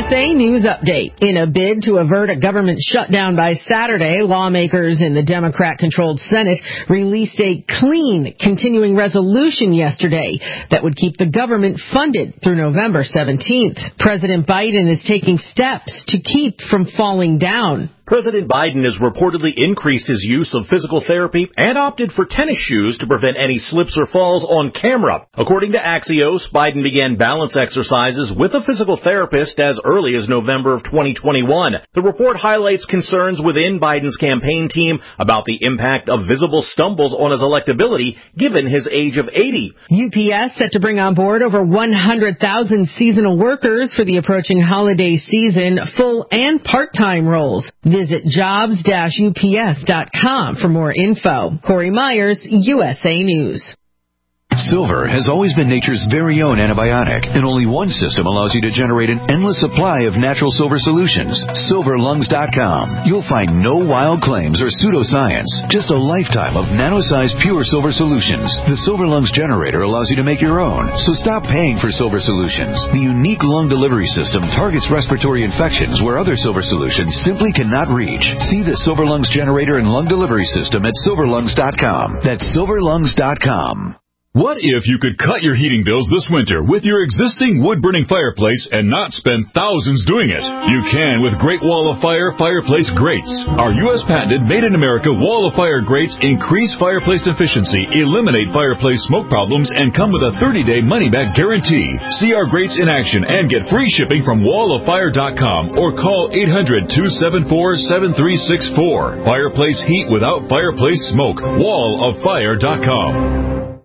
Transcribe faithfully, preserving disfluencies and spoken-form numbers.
S A News Update. In a bid to avert a government shutdown by Saturday, lawmakers in the Democrat-controlled Senate released a clean continuing resolution yesterday that would keep the government funded through November seventeenth. President Biden is taking steps to keep from falling down. President Biden has reportedly increased his use of physical therapy and opted for tennis shoes to prevent any slips or falls on camera. According to Axios, Biden began balance exercises with a physical therapist as early as November of twenty twenty-one. The report highlights concerns within Biden's campaign team about the impact of visible stumbles on his electability given his age of eighty. U P S set to bring on board over one hundred thousand seasonal workers for the approaching holiday season, full and part-time roles. Visit jobs dash U P S dot com for more info. Corey Myers, U S A News. Silver has always been nature's very own antibiotic, and only one system allows you to generate an endless supply of natural silver solutions. silver lungs dot com. You'll find no wild claims or pseudoscience, just a lifetime of nano-sized pure silver solutions. The Silver Lungs generator allows you to make your own, so stop paying for silver solutions. The unique lung delivery system targets respiratory infections where other silver solutions simply cannot reach. See the Silver Lungs generator and lung delivery system at silver lungs dot com. That's silver lungs dot com. What if you could cut your heating bills this winter with your existing wood-burning fireplace and not spend thousands doing it? You can with Great Wall of Fire fireplace grates. Our U S patented made-in-America Wall of Fire grates increase fireplace efficiency, eliminate fireplace smoke problems, and come with a thirty-day money-back guarantee. See our grates in action and get free shipping from wall of fire dot com or call eight hundred, two seven four, seven three six four. Fireplace heat without fireplace smoke. wall of fire dot com.